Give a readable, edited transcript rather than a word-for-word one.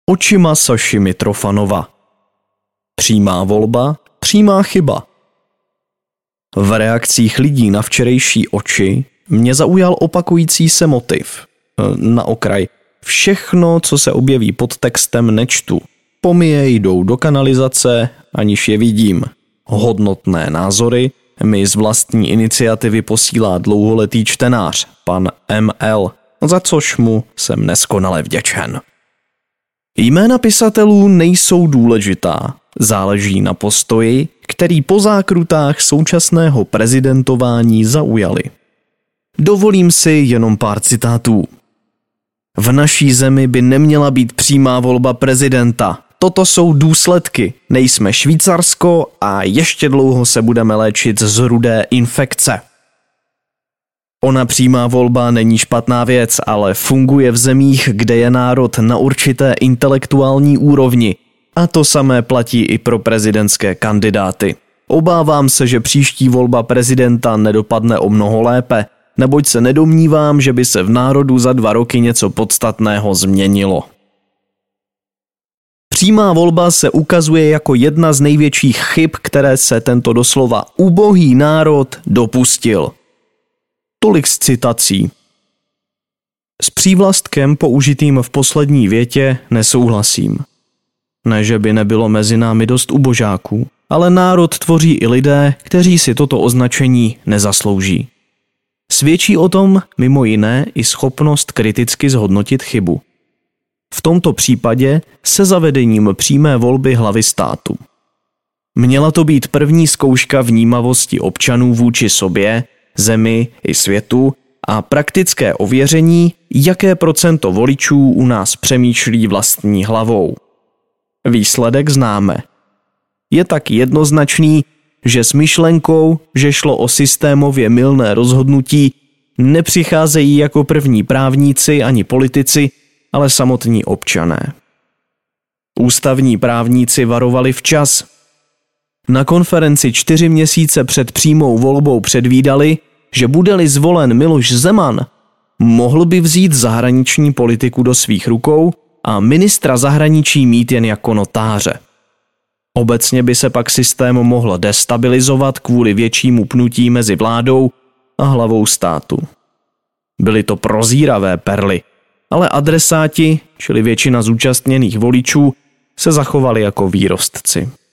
Očima Saši Mitrofanova. Přímá volba, přímá chyba. V reakcích lidí na včerejší Oči mě zaujal opakující se motiv. Na okraj. Všechno, co se objeví pod textem, nečtu. Pomije jdou do kanalizace, aniž je vidím. Hodnotné názory mi z vlastní iniciativy posílá dlouholetý čtenář, pan ML, za což mu jsem neskonale vděčen. Jména pisatelů nejsou důležitá, záleží na postoji, který po zákrutách současného prezidentování zaujali. Dovolím si jenom pár citátů. V naší zemi by neměla být přímá volba prezidenta. Toto jsou důsledky. Nejsme Švýcarsko a ještě dlouho se budeme léčit z rudé infekce. Ona přímá volba není špatná věc, ale funguje v zemích, kde je národ na určité intelektuální úrovni. A to samé platí i pro prezidentské kandidáty. Obávám se, že příští volba prezidenta nedopadne o mnoho lépe, neboť se nedomnívám, že by se v národu za 2 roky něco podstatného změnilo. Přímá volba se ukazuje jako jedna z největších chyb, které se tento doslova ubohý národ dopustil. Tolik z citací. S přívlastkem použitým v poslední větě nesouhlasím. Ne, že by nebylo mezi námi dost ubožáků, ale národ tvoří i lidé, kteří si toto označení nezaslouží. Svědčí o tom mimo jiné i schopnost kriticky zhodnotit chybu. V tomto případě se zavedením přímé volby hlavy státu. Měla to být první zkouška vnímavosti občanů vůči sobě, zemi i světu a praktické ověření, jaké procento voličů u nás přemýšlí vlastní hlavou. Výsledek známe. Je tak jednoznačný, že s myšlenkou, že šlo o systémově mylné rozhodnutí, nepřicházejí jako první právníci ani politici, ale samotní občané. Ústavní právníci varovali včas. Na konferenci 4 měsíce před přímou volbou předvídali, že bude-li zvolen Miloš Zeman, mohl by vzít zahraniční politiku do svých rukou a ministra zahraničí mít jen jako notáře. Obecně by se pak systém mohl destabilizovat kvůli většímu pnutí mezi vládou a hlavou státu. Byly to prozíravé perly, ale adresáti, čili většina zúčastněných voličů, se zachovali jako výrostci.